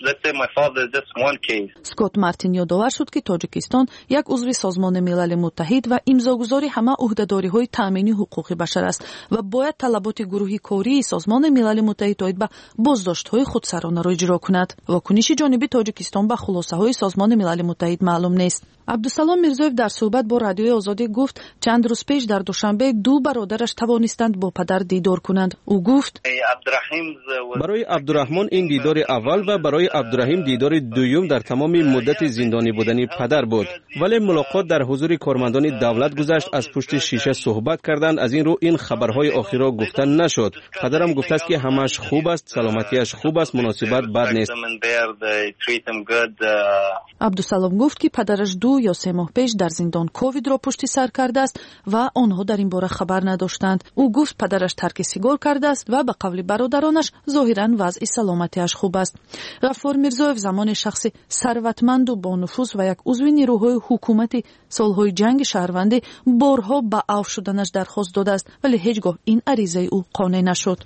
let's say my father is just one case. Скот Мартин ёдовар шуд ки Тоҷикистон як узви Созмони Милали Муттаҳид ва имзогузори ҳама уҳдадориҳои таъмини ҳуқуқи башар аст ва бояд талаботи гурӯҳи кории Созмони Милали Муттаҳид оид ба боздоштҳои худсаронаро иҷро кунад. Вокуниши ҷониби Тоҷикистон ба хулосаҳои Созмони Милали Муттаҳид маълум нест. Абдусалом Мирзоев дар суҳбат бо Радиои Озодӣ гуфт, чанд рӯз пеш дар Душанбе ду бародараш тавонистанд бо падар дидор кунанд. Ӯ гуфт: барои Абдураҳмон ин дидори аввал ва барои Абдураҳим дидори дуюм дар тамоми муддати зиндонӣ будани падар буд. Вале мулоқот дар ҳузури кормандони давлат гузашт. Аз пушти шиша суҳбат карданд. Аз ин рӯ ин хабарҳои охирро гуфта нашуд. Падарам гуфтааст ки ҳамааш хуб аст, саломатиаш хуб аст, муносибат бад нест. Абдусалом гуфт ки падараш 2 ё 3 моҳ пеш дар зиндон ковидро пушти сар кардааст ва онҳо дар ин бора хабар надоштанд. Ӯ гуфт падараш тарки сигор кардааст ва ба қавли бародаронаш зоҳиран вазъи саломатиаш хуб аст. Ғаффор Мирзоев замони шахси сарватманду бо нуфуз ва як узви нирӯҳои ҳукумати солҳои ҷанги шаҳрвандӣ борҳо ба афв шуданаш дархост додааст, вале ҳеҷ гоҳ ин аризаи ӯ қонеъ нашуд.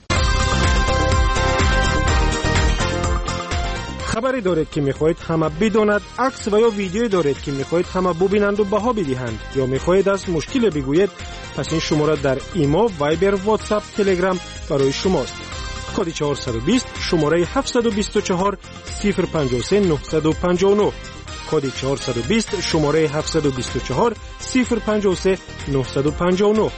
خبری دارید که میخواهید همه بداند، عکس و یا ویدیویی دارید که میخواهید همه ببینند و بها بدهند، یا میخواهید از مشکل بگویید، پس این شماره در ایما، وایبر، واتساپ، تلگرام برای شماست. کد 420 شماره 724 053 959. کد 420 شماره 724 053 959.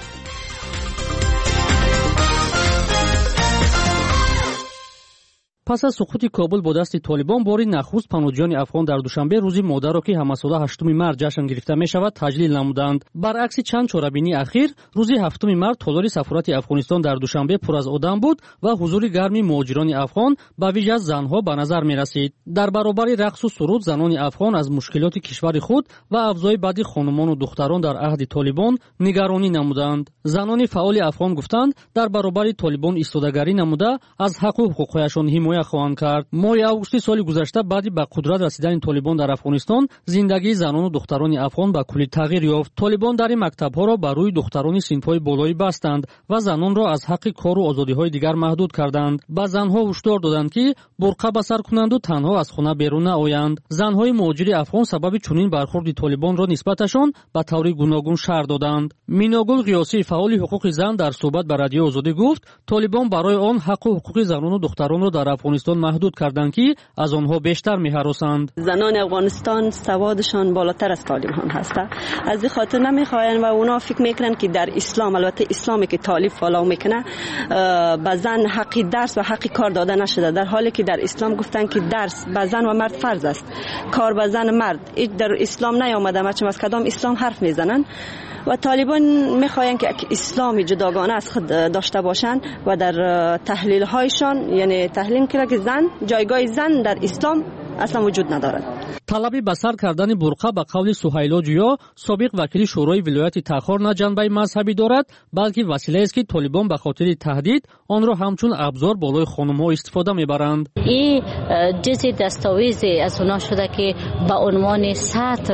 پس از سقوط کابل با دست طالبان باری نخست پناهجویان افغان در دوشنبه روزی مادر را که همساله 8 مارس جشن گرفته می شود تجلیل نمودند. برعکس چند چاره‌بینی اخیر روزی 7 مارس تالار سفارت افغانستان در دوشنبه پر از آدم بود و حضور گرم مهاجران افغان به ویژه زنها به نظر می رسید. در برابر رقص و سرود زنان افغان از مشکلات کشور خود و افزای بدی خانمان و دختران در عهد طالبان نگرانی نمودند. زنان فعال افغان گفتند در برابر طالبان ایستادگی نموده از حق و حقوقشان حمایت خواهند کرد. ماه آگوست سال گذشته بعد به قدرت رسیدن طالبان در افغانستان زندگی زنان و دختران افغان به کلی تغییر یافت. طالبان در مکتب‌ها را بر روی دختران صنف‌های بالایی بستند و زنان را از حق کار و آزادی‌های دیگر محدود کردند. با زنها هشدار دادند که برقع به سر کنند و تنها از خانه بیرون نآیند. زنهای مهاجر افغان سبب چنین برخورد طالبان را نسبتشان به طور گوناگون شرح دادند. میناگل قیاسی فعال حقوق زن در صحبت با رادیو آزادی گفت طالبان برای آن حق و حقوق زنان و دختران را در افغانستان محدود کردند که از آنها بیشتر می‌هراسند. زنان افغانستان سوادشان بالاتر از طالبان هست. از این خاطر نمی‌خواهند و اونا فکر میکنن که در اسلام، البته اسلامی که طالب فالو میکنه، به زن حق درس و حق کار داده نشده، در حالی که در اسلام گفتن که درس به زن و مرد فرض است، کار به زن و مرد. این در اسلام نیامده، چون از کدام اسلام حرف میزنن. و طالبان میخواین که اسلامی جداگانه از خود داشته باشند و در تحلیل هایشان، یعنی تحلیل که زن، جایگاه زن در اسلام اصلا وجود ندارد. طلبی به سر کردن برقع به قول سهیلا جویا سابق وکیل شورای ولایت تخار نه جنبه مذهبی دارد، بلکه وسیله است که طالبان به خاطر تهدید آن را همچون ابزار بالای خانم‌ها استفاده میبرند. این جزء دستاویزی از اونا شده که به عنوان ساتر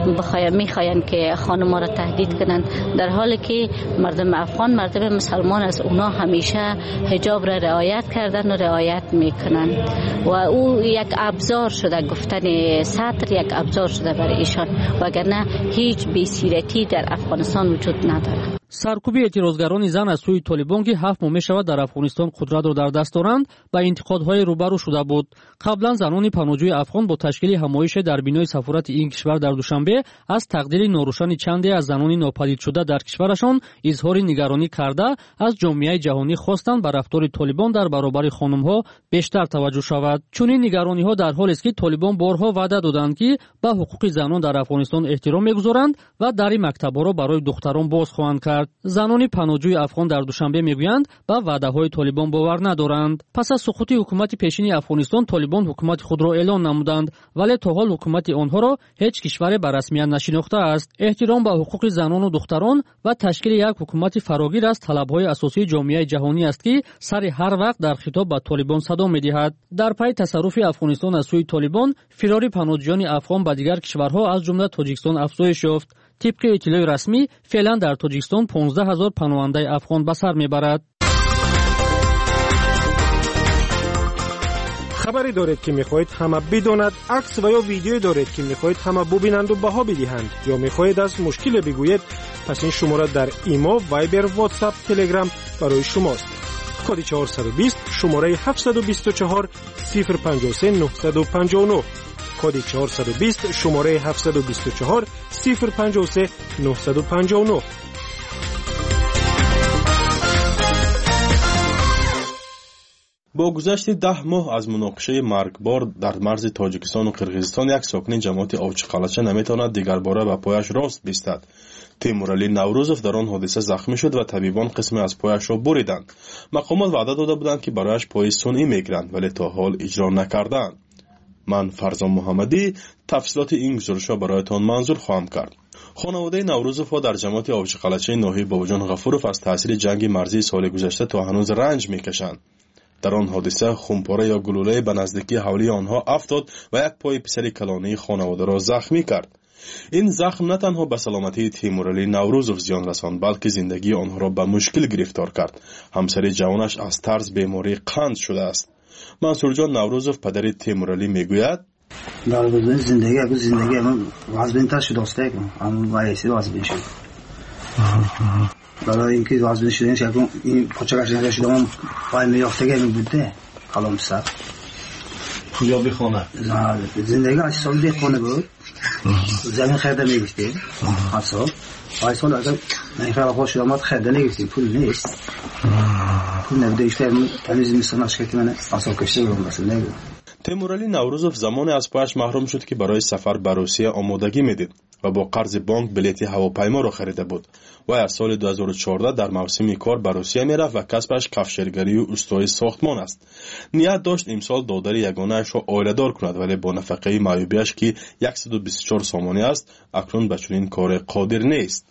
میخواین که خانم‌ها را تهدید کنند، در حالی که مردم افغان، مردم مسلمان از اونا همیشه حجاب را رعایت کردن و رعایت میکنند و او یک ابزار شده، گفتن ساتر یک ابزار شده برای ایشان، وگرنه هیچ بی‌سیرتی در افغانستان وجود ندارد. سرکوب اعتراضگران زن از سوی طالبان که 7 ماه می‌شود در افغانستان قدرت را در دست دارند با انتقادهای روبرو شده بود. قبلا زنان پناهجوی افغان با تشکیل همایش در بینای سفارت این کشور در دوشنبه از تقدیر ناروشن چندی از زنان ناپدید شده در کشورشان اظهار نگرانی کرده از جامعه جهانی خواستند بر رفتار طالبان در برابر خانم‌ها بیشتر توجه شود. چنین نگرانی‌ها در حالی است که طالبان بارها وعده دادند که به حقوق زنان در افغانستان احترام می‌گذارند و در مکتب‌ها را برای دختران باز خواهند کرد. زنان پناهجوی افغان در دوشنبه میگویند به وعده‌های طالبان باور ندارند. پس از سقوط حکومت پیشین افغانستان طالبان حکومت خود را اعلان نمودند، ولی تا حال حکومت آنها را هیچ کشور به رسمیت نشناخته است. احترام به حقوق زنان و دختران و تشکیل یک حکومت فراگیر از طلب‌های اساسی جامعه جهانی است که سر هر وقت در خطاب به طالبان صدا می‌دهد. در پی تصرف افغانستان از سوی طالبان فرار پناهجویان افغان به دیگر کشورها از جمله تاجیکستان افزایش یافت. طبق اطلاع رسمی فعلا در تاجیکستان 15000 پناهنده افغان به سر میبرد. خبری دارید که میخواهید همه بداند، عکس و یا ویدیویی دارید که میخواهید همه ببینند و بها بدهند یا میخواهید از مشکل بگویید، پس این شماره در ایمو، وایبر، واتساپ، تلگرام برای شماست. کد 420 شماره 724 053 959. کد 420 شماره 724 053 959. با گذشت 10 ماه از مناقشه مرگبار در مرز تاجیکستان و قرقیزستان، یک ساکن جماعت اوچقلچه نمیتواند دیگر باره به پایش راست بیستد. تیمورعلی نوروزوف در آن حادثه زخمی شد و طبیبان قسمی از پایش را بریدند. مقامات وعده داده بودند که برایش پای صنعی میگیرند، ولی تا حال اجرا نکردند. من فرزان محمدی تفصیلات این گزارش را برایتان منظور خواهم کرد. خانواده نوروزوف در جماعت اوچقلچه ناحیه باباجان غفورов از تاثیر جنگ مرزی سال گذشته تا هنوز رنج میکشند. در آن حادثه خمپاره یا گلوله به نزدیکی حولی آنها افتاد و یک پای پسر کلانه خانواده را زخمی کرد. این زخم نه تنها به سلامتی تیمورعلی نوروزوف زیان رساند، بلکه زندگی آنها را به مشکل گرفتار کرد. همسر جوانش از ترس بیماری قند شده است. منصور جان نوروزوف پدر تیمورعلی میگوید: در زندگی من وزن تر شده است، اما وایسی وزن شد. برای اینکه وزن شدن شکم این پاچه‌اش نشده، من پای میافتگی میبوده. حالا سر کجا بخونه؟ زندگی 8 سال بخونه بود. زمین خرده میگفتیم اصلا 8 سال اگر من خیلی خوش شدم خرده نگفتیم، پول نیست، پول نبوده. اشتر تمیز میسانش که من اصلا کشته بودم مثلا نگو. تیمورعلی نوروزوف زمانی از پایش محروم شد که برای سفر به روسیه آمادگی میدید و با قرض بانک بلیط هواپیما را خریده بود. و در سال 2014 در موسم کار به روسیه میرفت و کسبش کفشگری و استوای ساختمان است. نیت داشت امسال دادر یگانه‌اش را عائله‌دار کند، ولی با نفقه معیوبیش که 124 سامانی است اکنون به چنین کار قادر نیست.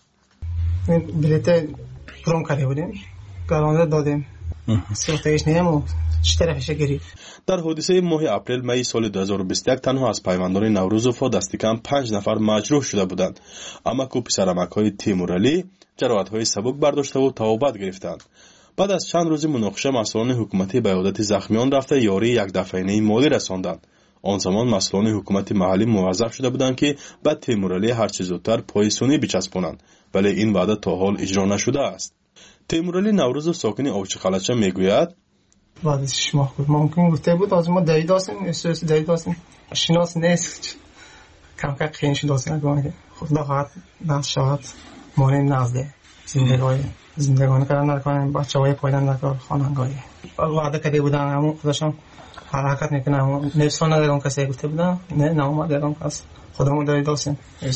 بلیط پروم کرده بودیم، گرانده دادیم، سوختش نیم چه طرفش گرفت. در حادثه ماه اپریل می سال 2021 تنها از پیوندان نوروزوف دست کم 5 نفر مجروح شده بودند. اما کو پسرعمک‌های تیمورعلی جراحت‌های سبک برداشته و توبت گرفتند. بعد از چند روز مناقشه مسئولان حکومتی به عیادت زخمیان رفته یاری یک دفعینه مالی رساندند. آن زمان مسئولان حکومت محلی موظف شده بودند که به تیمورعلی هر چه زودتر پای صنعی بچسبانند، ولی این وعده تا حال اجرا نشده است. تیمورعلی نوروزوف ساکن اوچقلچه میگوید: بعد از 6 ماه بود ممکن گفته بود از ما دایی داشتیم، استرس دایی داشتیم، شناس نیست، کم کم خیلی شناسی نگاه خدا خواهد نفس شود مانیم نزده زندگانی کردن نکنیم، بچه های پایدن نکار خاننگاهی وعده کرده بودن، همون خودشان حرکت میکنم نفسان ندارم کسی گفته بودن نه نامد دارم کس خودمون دایی داشتیم.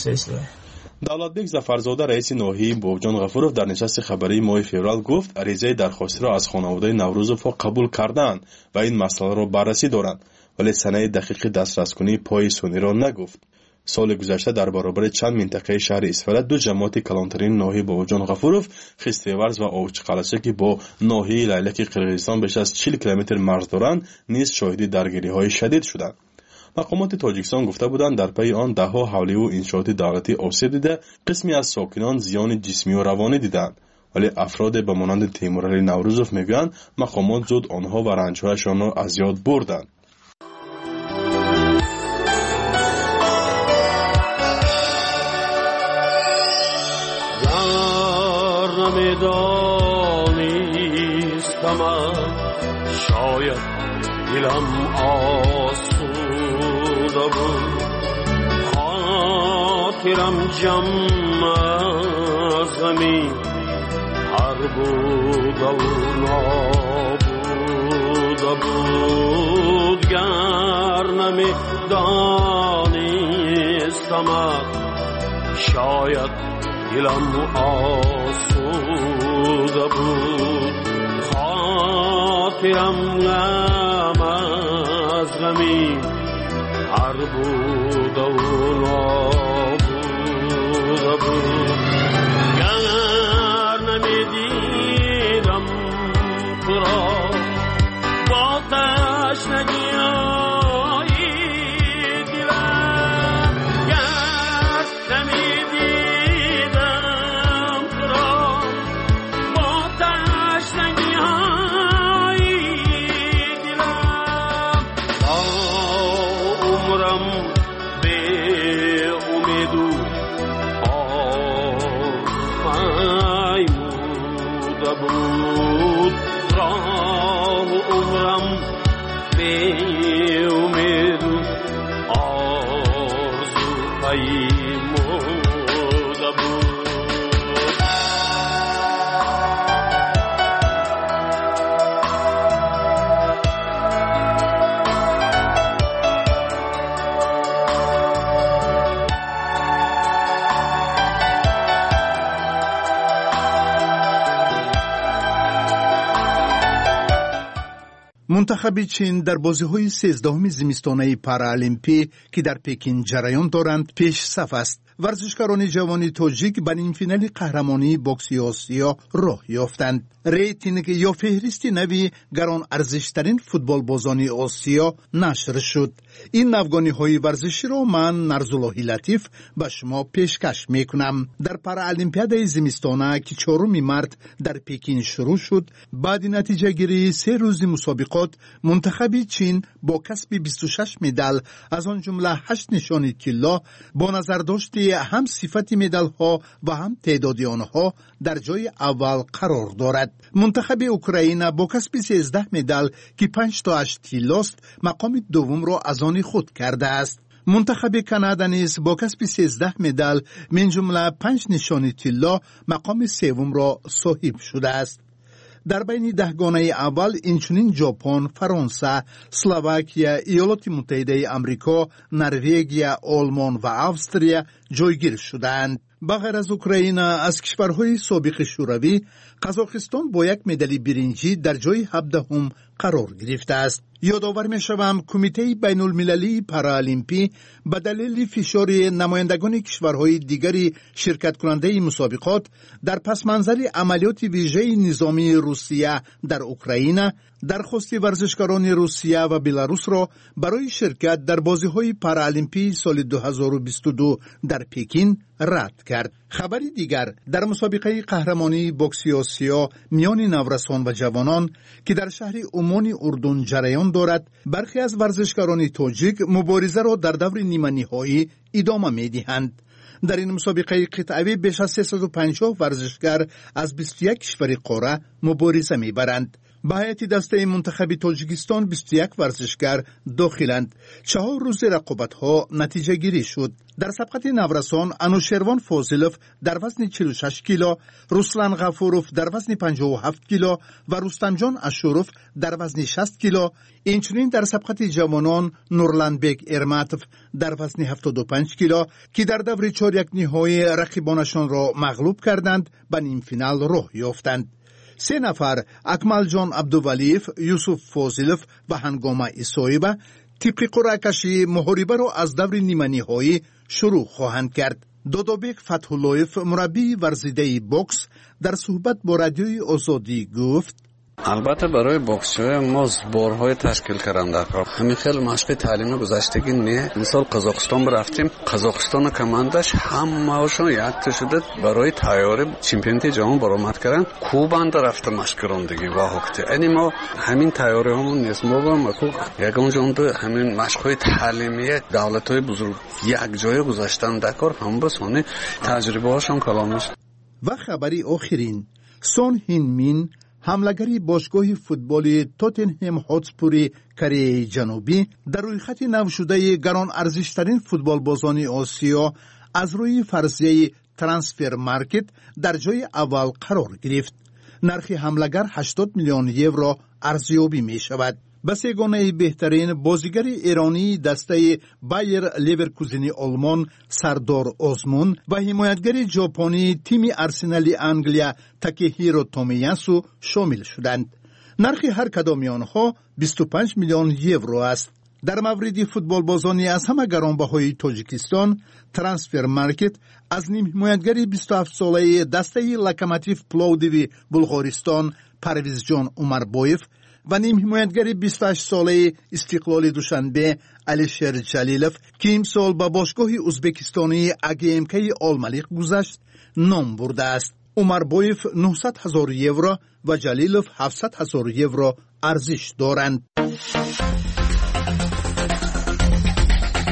دولتبک ظفرزاده رئیس ناحیه باباجان غفورov در نشست خبری ماه فوریه گفت عریضه درخواستی را از خانواده نوروزوف قبول کردند و این مسئله را بررسی دارند، ولی سنه دقیق دسترس کنی پای صنعی را نگفت. سال گذشته در برابر چند منطقه شهر اسفالت دو جماعت کلانترین ناحیه باباجان غفورov خستیورز و اوچقلچه که با ناحیه لیلک قرقیزستان بیش از 40 کیلومتر مرز دارند نیز شاهد درگیری‌های شدید شدند. مقامات تاجیکستان گفته بودند در پی آن دهها حولی و انشاءات دولتی آسیب دیده، قسمی از ساکنان زیان جسمی و روانی دیدند، ولی افراد به مانند تیمورعلی نوروزوف میگویند مقامات زود آنها و رنجهایشان را از یاد بردند. شاید دلم آسوده بود، خاطرم جمع از غمی هر بوده و نابوده بود. گر نمی دانستم شاید دلم آسوده بود، خاطرم غم از غمی هر بوده و نابوده بود. گر نمیدیدم تو را با تشنگی های دلم، گر نمیدیدم تو را با تشنگی های دلم، عمرم به امید و آرزومایموده بود راه عمرم به امید و آرزومایموده بود. منتخب چین در بازی‌های 13 زمستانه پارالمپی که در پکین جریان دارند پیش صف است. ورزشکاران جوان تاجیک به نیم فینال قهرمانی بوکس آسیا راه یافتند. ریتینگ یا فهرست نوی گران ارزشترین فوتبال بازان آسیا نشر شد. این نوگانی‌های ورزشی را من نرزاللهی لطیف به شما پیشکش میکنم. در پارالمپیاد زمستانه که 4 مارس در پکین شروع شد، بعد نتیجه گیری 3 روز مسابقات، منتخب چین با کسب 26 مدال از آن جمله 8 نشان طلا با نظر داشتی هم صفت مدال ها و هم تعداد آنها در جای اول قرار دارد. منتخب اوکراین با کسب 13 مدال که 5 تا 8 طلاست مقام دوم را از آن خود کرده است. منتخب کانادا نیز با کسب 13 مدال من جمله 5 نشان طلا مقام سوم را صاحب شده است. در بین 10 گانه اول اینچنین ژاپن، فرانسه، اسلواکیه، ایالات متحده آمریکا، نروژ، آلمان و استرالیا جایگیر شدند. بغیر از اوکراین، از کشورهای سابق شوروی، قزاقستان با 1 مدال برنجی در جای 17 قرار گرفته است. یادآور می‌شوم کمیته بین المللی پارالمپی به دلیل فشار نمایندگان کشورهای دیگری شرکت کننده مسابقات در پس منظر عملیات ویژه نظامی روسیه در اوکراین، درخواست ورزشکاران روسیه و بلاروس را برای شرکت در بازی‌های پارالمپی سال 2022 در پکین رد کرد. خبری دیگر در مسابقه قهرمانی بوکس آسیا میان نورسان و جوانان که در شهر عمان اردن جریان دارد، برخی از ورزشکاران تاجیک مبارزه را در دور نیمه نهایی ادامه می‌دهند. در این مسابقه قطعی بیش از 350 ورزشکار از 21 کشور قاره مبارزه می‌برند. به هیئت دسته منتخب تاجیکستان 21 ورزشکار داخلند. 4 روز رقابت‌ها نتیجه گیری شد. در سبقت نورسان انوشروان فاضلوف در وزن 46 کیلو، رسلان غفوروف در وزن 57 کیلو و رستمجان اشوروف در وزن 60 کیلو، اینچنین در سبقت جوانان نورلانبک ارماتوف در وزن 75 کیلو که در دور 4 نهایی رقیبانشان را مغلوب کردند به نیم فینال راه یافتند. 3 نفر اکمل جان عبدولیف، یوسف فاضلوف و هنگامه ایسایبه طبق قرعه کشی محاربه را از دور نیمه نهایی شروع خواهند کرد. دودوبک فتح‌اللهیف مربی ورزیده بوکس در صحبت با رادیوی آزادی گفت: البته برای بوکس‌های ما بارهای تشکیل کردن در کار. همین خیلی مشق تعلیمی گذشتگی نه. مثال قزاقستان رفتیم، قزاقستان کمانداش همه‌شون یک شده برای تیاری چمپیونات جهان برآمد کردن. کوبند رفته مشق کردگی و وقتی یعنی ما همین تیاری همون نیست. ما با مکو یگان جون همین مشق‌های تعلیمی دولت‌های بزرگ یک جای گذاشتن در کار هم بسونه تجربه هاشون کلامش. و خبری آخرین سون هین مین حملگری باشگاه فوتبال توتنهم هاتسپور کره جنوبی در روی خط نو شده گران ارزشترین فوتبال بازان آسیا از روی فرضیه ترانسفر مارکت در جای اول قرار گرفت. نرخ حملگر 80 میلیون یورو ارزیابی می شود. به سگانه بهترین بازیگر ایرانی دسته بایر لیورکوزن آلمان سردار آزمون و حمایتگر ژاپنی تیم ارسنال انگلیا تاکهیرو تومیاسو شامل شدند. نرخ هر کدام آنها 25 میلیون یورو است. در مورد فوتبال بازانی از همه گرانبهای تاجیکستان، ترانسفر مارکت از نیم حمایتگر 27 ساله دسته لوکوموتیو پلوډیو بلغارستان پرویز جان عمربویف و نیم حمایتگر 28 ساله استقلال دوشنبه علیشیر جلیلوف که امسال با باشگاه ازبکستانی AGMK آلملیق گذشت نام برده است. عمربویف 900,000 یورو و جلیلوف 700,000 یورو ارزش دارند.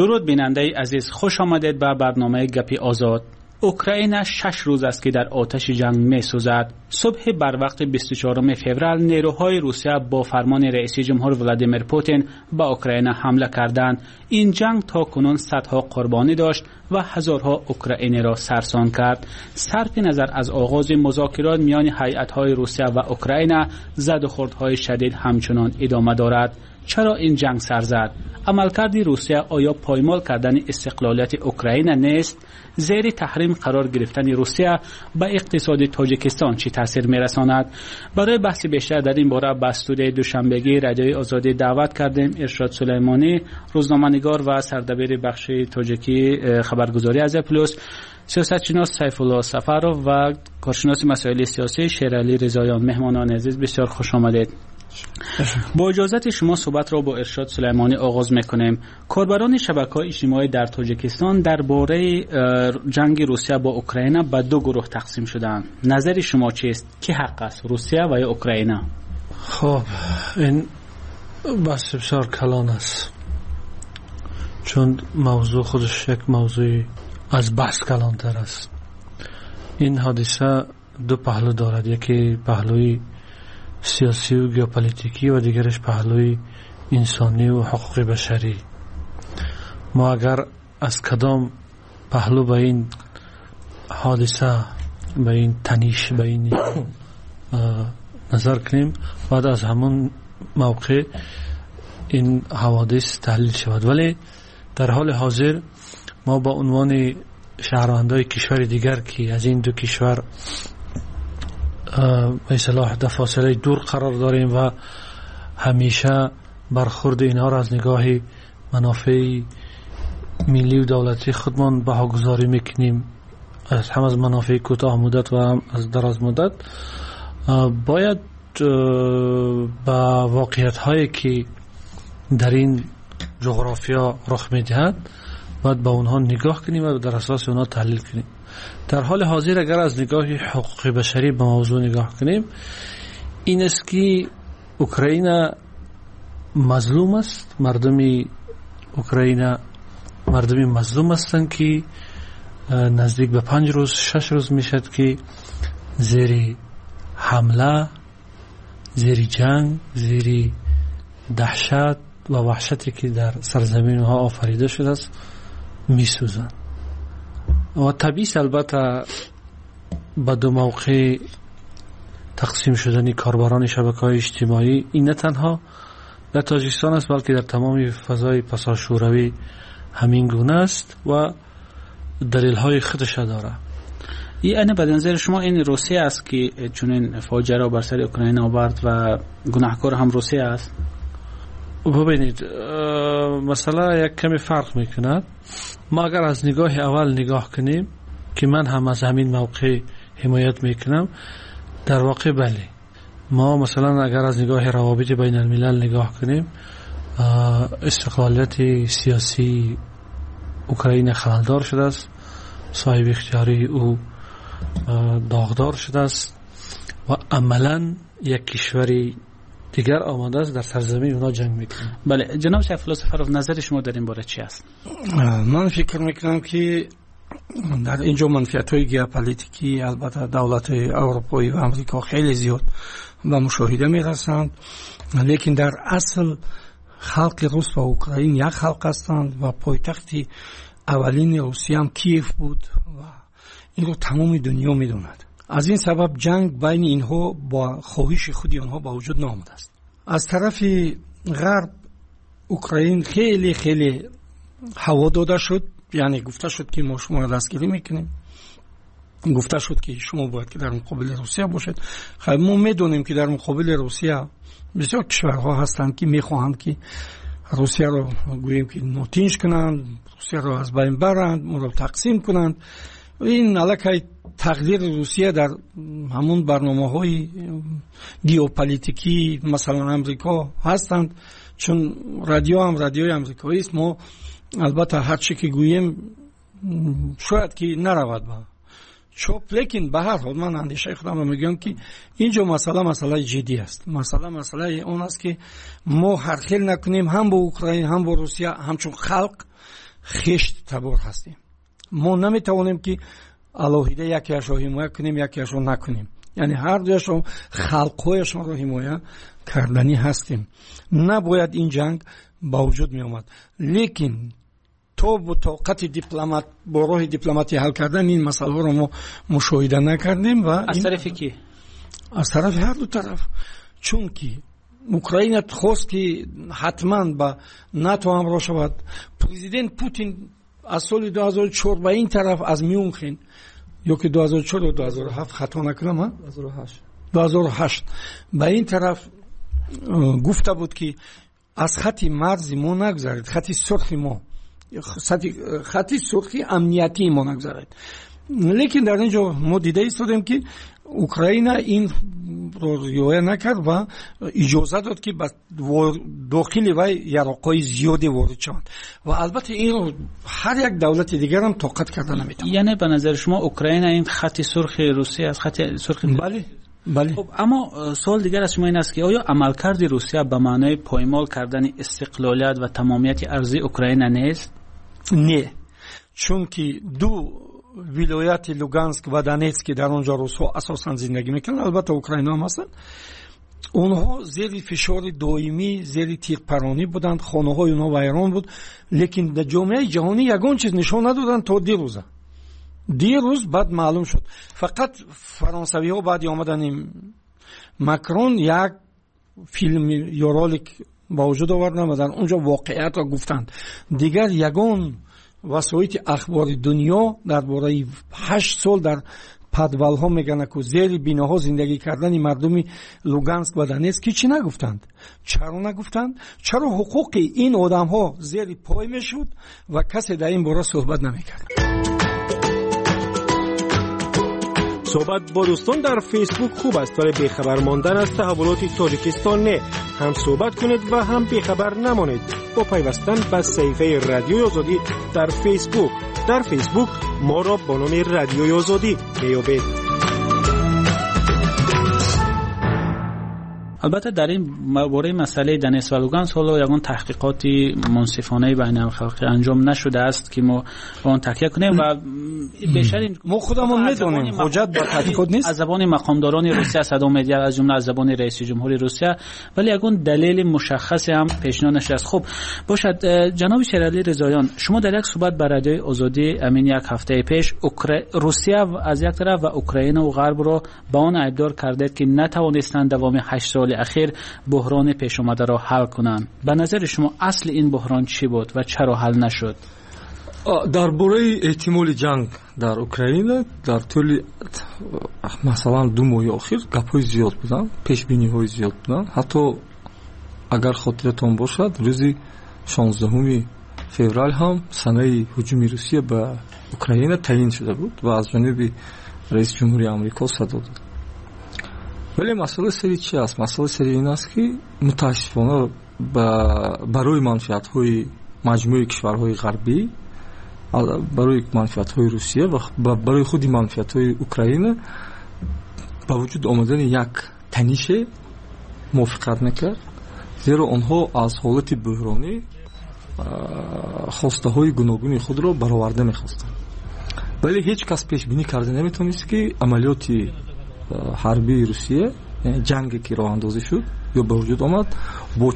درود بیننده عزیز، خوش آمدید به برنامه گپی آزاد. اوکراین 6 روز است که در آتش جنگ می سوزد. صبح بر وقت 24 فوریه نیروهای روسیه با فرمان رئیس جمهور ولادیمیر پوتین به اوکراین حمله کردند. این جنگ تا کنون صدها قربانی داشت و هزارها اوکراینی را سرسان کرد. صرف نظر از آغاز مذاکرات میان هیئت‌های روسیه و اوکراین، زد و خوردهای شدید همچنان ادامه دارد. چرا این جنگ سر زد؟ عملکرد روسیه آیا پایمال کردن استقلالیت اوکراین نیست؟ زیر تحریم قرار گرفتن روسیه به اقتصاد تاجیکستان چه تاثیر میرساند؟ برای بحث بیشتر در این باره به استودیوی دوشنبگی رادیوی آزادی دعوت کردیم. ارشاد سلیمانی، روزنامه‌نگار و سردبیر بخش تاجیکی خبرگزاری از پلوس، سیاستشناس سیف الله سفرov و کارشناس مسائل سیاسی شیرعلی رضاییان. مهمانان عزیز بسیار خوش آمدید. با اجازت شما صحبت را با ارشاد سلیمانی آغاز میکنیم. کاربران شبکه‌های اجتماعی در تاجیکستان درباره جنگ روسیه با اوکراین به دو گروه تقسیم شدند. نظر شما چیست؟ کی حق است، روسیه و یا اوکراین؟ خب این بحث بسیار کلان است، چون موضوع خودش یک موضوع از بحث کلانتر است. این حادثه دو پهلو دارد، یکی پهلوی سیاسی و ژئوپلیتیکی و دیگرش پهلوی انسانی و حقوق بشری. ما اگر از کدام پهلو به این حادثه، به این تنیش، به این نظر کنیم، بعد از همون موقع این حوادث تحلیل شود. ولی در حال حاضر ما با عنوان شهروندای کشور دیگر که از این دو کشور به اصطلاح در فاصله دور قرار داریم و همیشه برخورد اینها را از نگاه منافع ملی و دولتی خودمان بهاگذاری میکنیم، هم از منافع کوتاه مدت و هم از دراز مدت. باید با واقعیت هایی که در این جغرافیا رخ میدهد باید با اونها نگاه کنیم و در اساس اونها تحلیل کنیم. در حال حاضر اگر از نگاه حقوق بشری به موضوع نگاه کنیم، این است که اوکراین مظلوم است. مردم اوکراین مردم مظلوم هستند که نزدیک به 5 روز 6 روز میشد که زیر حمله، زیر جنگ، زیر دهشت و وحشتی که در سرزمین ها آفریده شده است میسوزند. و طبیعی البته با دو موقع تقسیم شدن کاربران شبکه‌های اجتماعی این نه تنها در تاجیکستان است بلکه در تمام فضای پسا شوروی همین گونه است و دلیل‌های خودش داره. یعنی به نظر شما این روسیه است که چنین فاجعه را بر سر اوکراین آورد و گناهکار هم روسیه است؟ ببینید مسئله یک کمی فرق میکند. ما اگر از نگاه اول نگاه کنیم که من هم از همین موقع حمایت میکنم، در واقع بله. ما مثلا اگر از نگاه روابط بین الملل نگاه کنیم، استقلالیت سیاسی اوکراین خلالدار شده است، صاحب اختیاری او داغدار شده است و عملا یک کشوری دیگر آماده است در سرزمین اونا جنگ میکنه. بله جناب سیف الله سفرov، نظر شما در این باره چی است؟ من فکر میکنم که در اینجا منفعت‌های ژئوپلیتیکی البته دولت‌های اروپایی و آمریکا خیلی زیاد به مشاهده میرسند، لیکن در اصل خلق روس و اوکراین یک خلق هستند و پایتخت اولین روسیه هم کیف بود و این رو تمام دنیا میدوند. از این سبب جنگ بین اینها با خواهش خودی آنها با وجود نآمده است. از طرف غرب اوکراین خیلی خیلی هوا داده شد، یعنی گفته شد که ما شما را دستگیری میکنیم، گفته شد که شما باید که در مقابل روسیه باشید. خب ما میدونیم که در مقابل روسیه بسیار کشورها هستند که میخواهند که روسیه رو گوییم که نوتینج کنند، روسیه رو از بین برند، ما رو تقسیم کنند. این علاقه تقدیر روسیه در همون برنامه‌های ژئوپلیتیکی مثلا امریکا هستند، چون رادیوی امریکایی است. ما البته هر چی که گوییم شاید که نرود با چوب، لیکن به هر حال من اندیشه خودم رو میگم که اینجا مسئله جدی است. مسئله اون است که ما هر خیل نکنیم هم با اوکراین هم با روسیه همچون خلق خشت تبار هستیم. ما نمیتوانیم که الهیده یکیش رو حمایه کنیم یکیش رو نکنیم. یعنی هر دویشون خلقهایشون رو حمایه کردنی هستیم. نباید این جنگ با وجود می آمد. لیکن تو با طاقت دیپلمات با راه دیپلماتی حل کردن این مسئله رو ما مشاهده نکردیم. و از طرف کی؟ از طرف هر دو طرف. چون که اوکراین خواست که حتما با ناتو همراه شود. پرزیدنت پوتین از سال 2004 به این طرف از میونخین یا که 2004 و 2007 خطا نکنم 2008 به این طرف گفته بود که از خط مرزی ما نگذارید، خط سرخی ما، خط سرخی امنیتی ما نگذارید. لیکن در اینجا ما دیده ایستادیم که اوکراین این رو رعایت نکرد و اجازه داد که داخل و یراقای زیادی وارد شوند و البته این رو هر یک دولت دیگر هم طاقت کرده نمیتونه. یعنی به نظر شما اوکراین این خط سرخ روسیه از خط سرخ؟ بله. خب اما سوال دیگر از شما این است که آیا عملکرد روسیه به معنای پایمال کردن استقلالیت و تمامیت ارضی اوکراین نیست؟ نه، چون که دو ولایت لوگانسک و دونتسک که در اونجا روس‌ها اساساً زندگی میکنن، البته اوکراینی هم هستن، اونها زیر فشار دائمی، زیر تیغ‌پرانی بودند، خانه‌های اونها ویران بود. لیکن در جامعه جهانی یگان چیز نشون ندادن تا دیروز بعد معلوم شد. فقط فرانسوی‌ها بعد آمدن ماکرون یک فیلم یا رولک با وجود آوردن و در اونجا واقعیت را گفتند. دیگر یگان وسایل اخبار دنیا درباره 8 سال در پادوال‌ها میگن که زیر بیناها زندگی کردن مردم لوگانسک و دونتسک چی نگفتند؟ چرا نگفتند؟ چرا حقوق این آدم‌ها زیر پای میشد و کسی در این باره صحبت نمیکرد؟ صحبت با دوستان در فیسبوک خوب است، ولی بیخبر ماندن از تحولات تاجیکستان نه. هم صحبت کنید و هم بیخبر نمانید با پیوستن به صفحه رادیوی آزادی در فیسبوک. در فیسبوک ما را با نام رادیوی آزادی میابید. البته در این باره مسئله دنیس و لوگانسک حالا یگان تحقیقاتی منصفانه بین الخلقی انجام نشده است که ما با آن تکیه کنیم و بیشتر ما خودمون میدونیم حجت با تحقیقات نیست. از زبان مقامداران روسیه صدام میدی از جمله از زبان رئیس جمهوری روسیه، ولی یگان دلیل مشخصی هم پیشنهاد نشده است. خب باشد جناب شیرعلی رضاییان، شما در یک صحبت با رادیوی آزادی امین یک هفته پیش روسیه از یک طرف و اوکراین و غرب را با آن ادعا کردید که نتوانستند دوام 8 سال اخیر بحران پیش آمده را حل کنند. به نظر شما اصل این بحران چی بود و چرا حل نشد؟ درباره احتمال جنگ در اوکراین در طول مثلا 2 ماه اخیر گپ‌های زیاد بودن، پیش‌بینی‌های زیاد بودن. حتی اگر خاطرتون باشد روز 16 فوریه هم سنه هجوم روسیه به اوکراین تعیین شده بود و از جانب رئیس جمهوری آمریکا صدر داد. ولی مسئله سری چی است؟ مسئله سری این است که متاسفانه برای منفعت‌های مجموعه کشورهای غربی، برای منفعت‌های روسیه و برای خود منفعت‌های اوکراین با وجود آمدن یک تنش موافقت نکرد، زیرا آنها از حالت بحرانی خواسته‌های گوناگون خود را برآورده می‌خواستند. ولی هیچ کس پیش بینی کرده نمی‌تونست که عملیات حربی روسیه، یعنی جنگی که راه اندازی شد یا به وجود آمد، با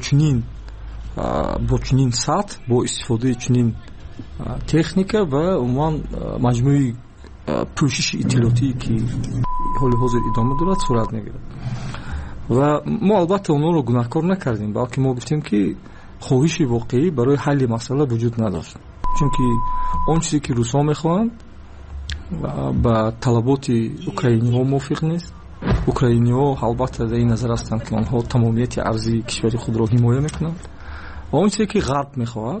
چنین سطح، با استفاده چنین تکنیکا و عموما مجموعه پوشش اطلاعاتی که حال حاضر ادامه دارد صورت میگیرد. و ما البته اونها رو گناهکار نکردیم، بلکه ما گفتیم که خواهش واقعی برای حل مسئله وجود نداشت، چون که آن چیزی که روس‌ها میخواهند با طلبات اوکراینی‌ها موافق نیست. اوکراینی‌ها البته در این نظر هستند که آنها تمامیت ارضی کشور خود را حمایت میکنند و آن چیزی که غرب میخواهد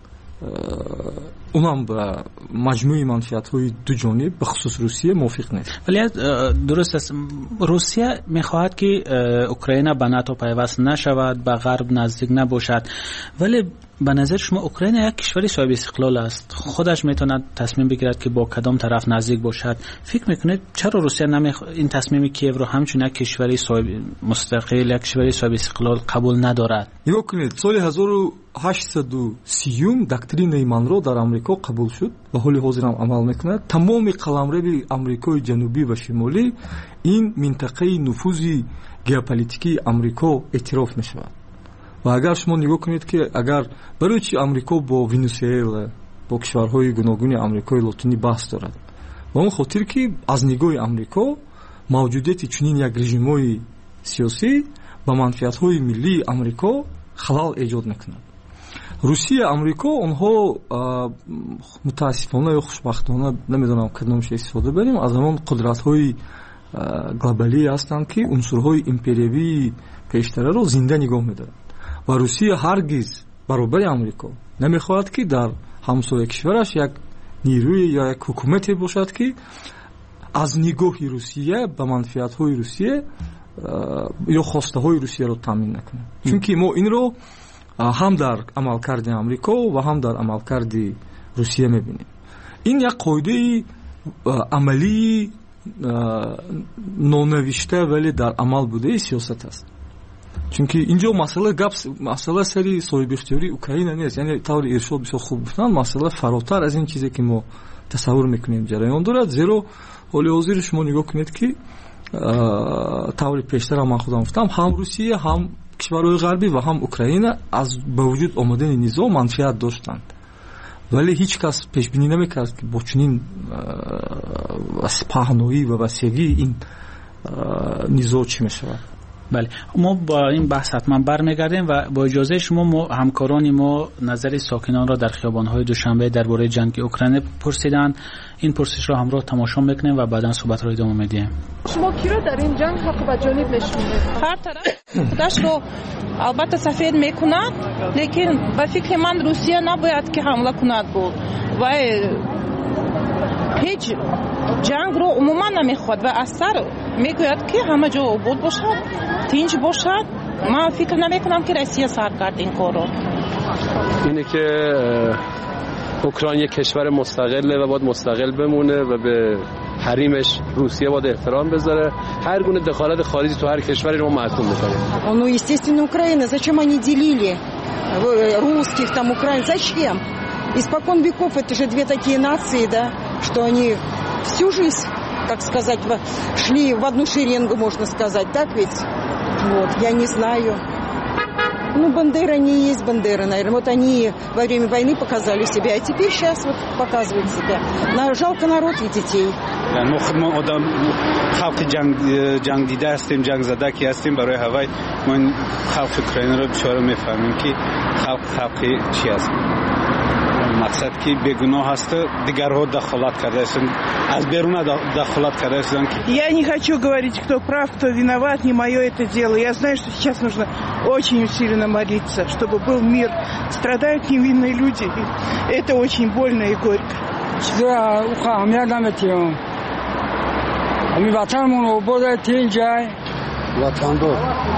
اونم با مجموعه منفعت‌های دو جانب به خصوص روسیه موافق نیست. ولی درست است، روسیه میخواهد که اوکراین به ناتو پیوست نشود، به غرب نزدیک نباشد، ولی به نظر شما اوکراین یک کشور صاحب استقلال است، خودش میتواند تصمیم بگیرد که با کدام طرف نزدیک باشد. فکر میکنید چرا روسیه این تصمیم کیف رو همچون یک کشور صاحب مستقل، یک کشور صاحب استقلال قبول ندارد؟ نگاه کنید، سال 1830 دکترین مانرو در آمریکا قبول شد و حال حاضر هم عمل میکند. تمام قلمرو آمریکای جنوبی و شمالی این منطقه نفوذ ژئوپلیتیکی آمریکا اعتراف میشود. و اگر شما نگاه کنید که اگر برای چی آمریکا با ونزوئلا، با کشورهای گوناگون آمریکای لاتینی بحث دارد، با اون خاطر که از نگاه آمریکا موجودیت چنین یک رژیم‌های سیاسی با منفعت‌های ملی آمریکا خلل ایجاد میکند. روسیه، آمریکا، اونها متاسفانه یا خوشبختانه نمیدونم کدومش استفاده بریم، از همون قدرت‌های گلوبالی هستند که عنصرهای امپریالی پیشتره رو زنده نگاه می‌دارند. و روسیه هرگز برابر آمریکا نمیخواهد که در همسایه کشورش یک نیروی یا یک حکومتی باشد که از نگاه روسیه به منفعت‌های روسیه یا خواسته‌های روسیه رو تامین نکنه. چون که ما این رو هم در عملکرد آمریکا و هم در عملکرد روسیه می‌بینیم. این یک قاعده عملی نونوشته ولی در عمل بوده سیاست است. چونکه اینجا مسئله سری صاحب اختیاری اوکراین نیست، یعنی طور ارشاد بسیار خوب گفتن، مسئله فراتر از این چیزی که ما تصور میکنیم جریان دارد. زیرا حال حاضر شما نگاه کنید که طور پیشتر من خودم گفتم، هم روسیه، هم کشورهای غربی و هم اوکراین از با وجود آمدن نظام منفعت داشتند، ولی هیچ کس پیش بینی نمیکرد که با چنین پهنایی و وسیعی این نظام چی میشود. بله، ما با این بحث حتما برمیگردیم و با اجازه شما همکاران ما نظر ساکنان را در خیابان‌های دوشنبه درباره جنگ اوکراین پرسیدند. این پرسش را همراه تماشا میکنیم و بعدا صحبت را ادامه میدیم. شما کی را در این جنگ حق و جانب نشونید؟ هر طرف خودش رو البته سفید میکند، لیکن به فکر من روسیه نباید که حمله کند بود و هیچ جنگ رو عموما نمیخواد و اثر میگوید که همه جا آباد باشد، تنج باشد. من فکر نمیکنم که روسیه سر کرد این کار رو. اینه که اوکراین یک کشور مستقله و باید مستقل بمونه و به حریمش روسیه باید احترام بذاره. هر گونه دخالت خارجی تو هر کشوری رو محکوم می‌کنیم. Ну, естественно, Украина, зачем они делили русских там, украинцев, зачем? Испокон веков это же две такие нации, да, что они всю жизнь, так сказать, шли в одну шеренгу, можно сказать, так ведь? Вот, я не знаю. Ну, Бандера не есть Бандера, наверное. Вот они во время войны показали себя, а теперь сейчас вот показывают себя. Жалко народ и детей. ما آدم خلق جنگ دیده هستیم، جنگ زده که هستیم برای هوای. ما این خلق اوکراین رو بسیار میفهمیم که خلق چی هست. مقصد که بیگناه هست، دیگرها دخالت کرده هستند، از بیرون دخالت کرده هستند. Я не хочу говорить, кто прав, кто виноват, не мое это дело. Я знаю, что сейчас нужно очень усиленно молиться, чтобы был мир. Страдают невинные люди. Это очень больно и горько. همین وطنمون رو برده تین جای وطن بود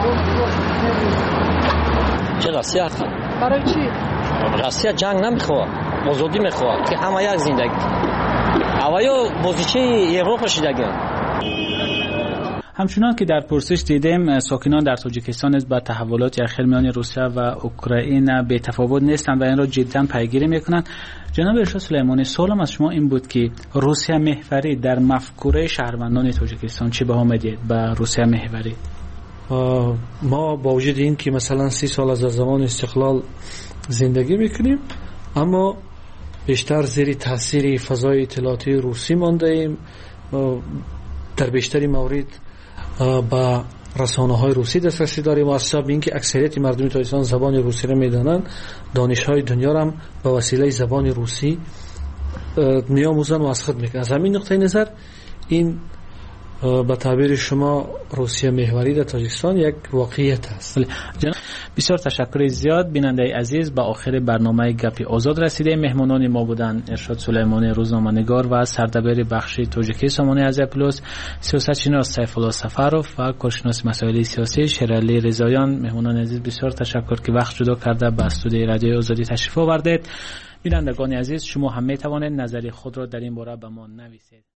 چه روسیه برای چی؟ روسیه جنگ نمیخواد، آزادی میخواد که همه یک زندگی اوایو بازیچه اروپا شدگن. همچنان که در پرسش دیدیم ساکنان در تاجیکستان با تحولات اخیر میان روسیه و اوکراین به تفاوت نیستند و این را جدا پیگیری میکنند. جناب ارشاد سلیمانی، سوالم از شما این بود که روسیه محوری در مفکوره شهروندان تاجیکستان چه بها میدید به روسیه محوری؟ ما با وجود این که مثلا 30 سال از زمان استقلال زندگی میکنیم، اما بیشتر زیر تاثیر فضای اطلاعاتی روسی مانده ایم. در بیشتری مورد با رسانه‌های روسی دسترسی داریم و حساب اینکه اکثریت مردم تاجیکستان زبان روسی را میدانند، دانش‌های دنیا را به وسیله زبان روسی میآموزند و از خود میکنند. از همین نقطه نظر این به تعبیر شما روسیه محوری در تاجیکستان یک واقعیت است. بسیار تشکر زیاد. بیننده عزیز، به آخر برنامه گپی آزاد رسیده. مهمانان ما بودند ارشاد سلیمانی روزنامه‌نگار و سردبیر بخش تاجیکی سامانه از پلوس، سیاستشناس سیف‌الله سفرов و کارشناس مسائل سیاسی شیرعلی رضاییان. مهمانان عزیز بسیار تشکر که وقت جدا کرده به استودیوی رادیو آزادی تشریف آوردید. بینندگان عزیز، شما هم می توانید نظری خود را در این باره به ما نویسید.